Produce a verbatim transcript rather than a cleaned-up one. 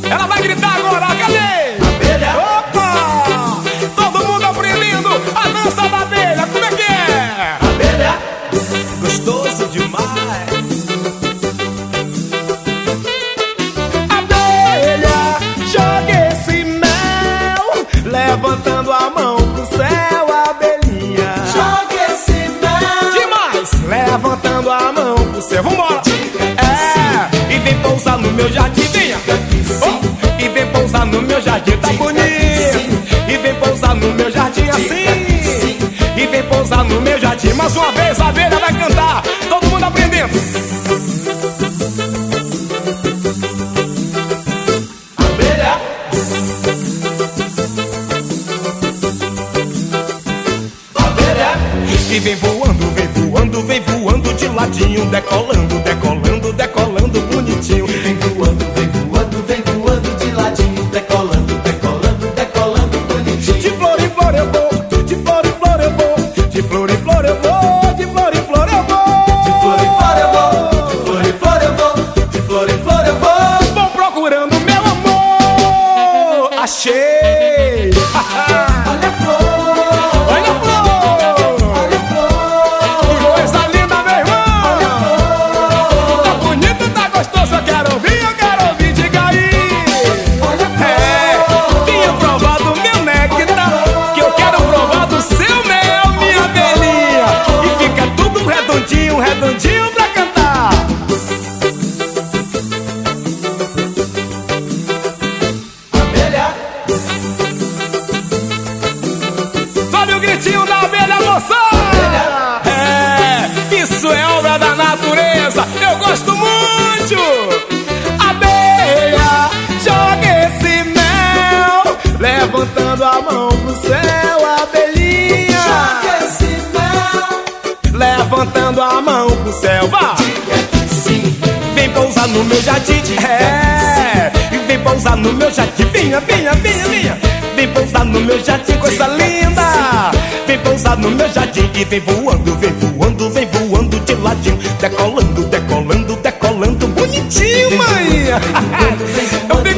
Ela vai gritar agora, cadê? Abelha. Opa! Todo mundo aprendendo a dança da abelha, como é que é? Abelha, gostoso demais. Abelha, joga esse mel, levantando a mão pro céu, abelhinha. Joga esse mel. Demais! Levantando a mão pro céu, vambora! É, e vem pousar no meu jardim, venha! Oh, e vem pousar no meu jardim, tá bonito! E vem pousar no meu jardim assim! E vem pousar no meu jardim, mais uma vez a abelha vai cantar, todo mundo aprendendo! Abelha, abelha, E vem voando, vem voando, vem voando de ladinho, decolando, decolando, decolando bonitinho. vem voando, vem voando, vem voando de ladinho, decolando, decolando, decolando bonitinho. De flor em flor eu vou, de flor em flor eu vou, de flor em flor eu vou, de flor em flor eu vou. De flor em flor eu vou, de flor em flor eu vou, de flor em flor eu vou. Vou procurando meu amor, achei. Olha a flor, Olha a flor, olha a flor, coisa linda, meu irmão. Tá bonito, tá gostoso, eu quero ouvir, eu quero ouvir, diga aí. olha a É, flor. venha provar do meu néctar, que eu quero provar do seu mel, minha abelhinha. E fica tudo redondinho, redondinho pra cantar. Abelha, Sobe o gritinho da abelha, moçada! É, isso é obra da natureza, eu gosto muito! Abelha, joga esse mel, levantando a mão pro céu, abelhinha! joga esse mel. Levantando a mão pro céu, vá! Diga que sim, Vem pousar no meu jardim, é, e vem pousar no meu jardim, vinha, vinha, vinha, vinha. Vem pousar no meu jardim, coisa linda. Vem pousar no meu jardim e vem voando, vem voando, vem voando de ladinho, decolando, decolando, decolando, bonitinho, mãe. Eu